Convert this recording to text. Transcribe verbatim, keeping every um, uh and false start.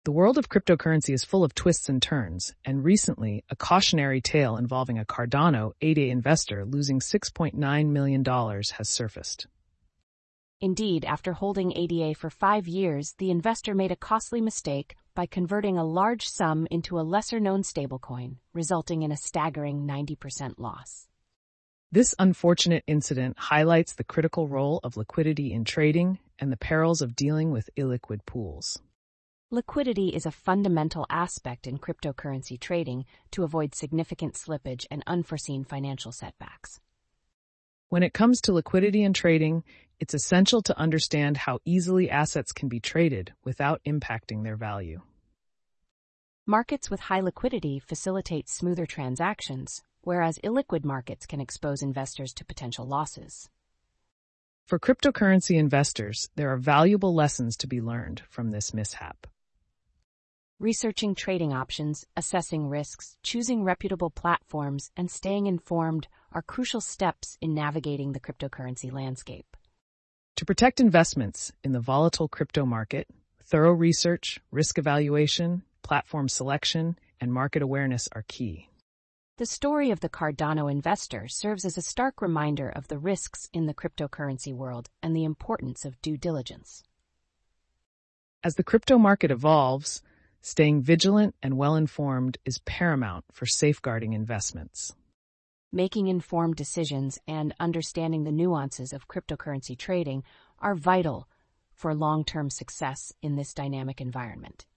The world of cryptocurrency is full of twists and turns, and recently, a cautionary tale involving a Cardano A D A investor losing six point nine million dollars has surfaced. Indeed, after holding A D A for five years, the investor made a costly mistake by converting a large sum into a lesser-known stablecoin, resulting in a staggering ninety percent loss. This unfortunate incident highlights the critical role of liquidity in trading and the perils of dealing with illiquid pools. Liquidity is a fundamental aspect in cryptocurrency trading to avoid significant slippage and unforeseen financial setbacks. When it comes to liquidity and trading, it's essential to understand how easily assets can be traded without impacting their value. Markets with high liquidity facilitate smoother transactions, whereas illiquid markets can expose investors to potential losses. For cryptocurrency investors, there are valuable lessons to be learned from this mishap. Researching trading options, assessing risks, choosing reputable platforms, and staying informed are crucial steps in navigating the cryptocurrency landscape. To protect investments in the volatile crypto market, thorough research, risk evaluation, platform selection, and market awareness are key. The story of the Cardano investor serves as a stark reminder of the risks in the cryptocurrency world and the importance of due diligence. As the crypto market evolves, staying vigilant and well-informed is paramount for safeguarding investments. Making informed decisions and understanding the nuances of cryptocurrency trading are vital for long-term success in this dynamic environment.